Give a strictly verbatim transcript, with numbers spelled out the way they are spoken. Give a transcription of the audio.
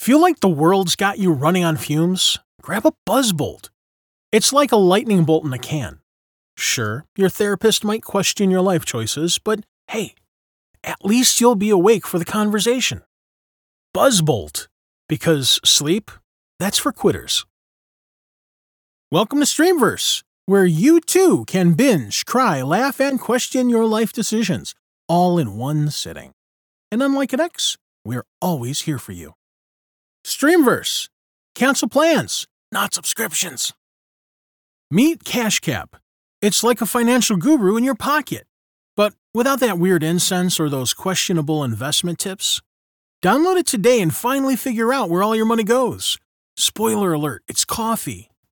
Feel like the world's got you running on fumes? Grab a BuzzBolt. It's like a lightning bolt in a can. Sure, your therapist might question your life choices, but hey, at least you'll be awake for the conversation. BuzzBolt, because sleep, that's for quitters. Welcome to Streamverse, where you too can binge, cry, laugh, and question your life decisions, all in one sitting. And unlike an ex, we're always here for you. Streamverse. Cancel plans, not subscriptions. Meet CashCap. It's like a financial guru in your pocket, but without that weird incense or those questionable investment tips. Download it today and finally figure out where all your money goes. Spoiler alert, it's coffee.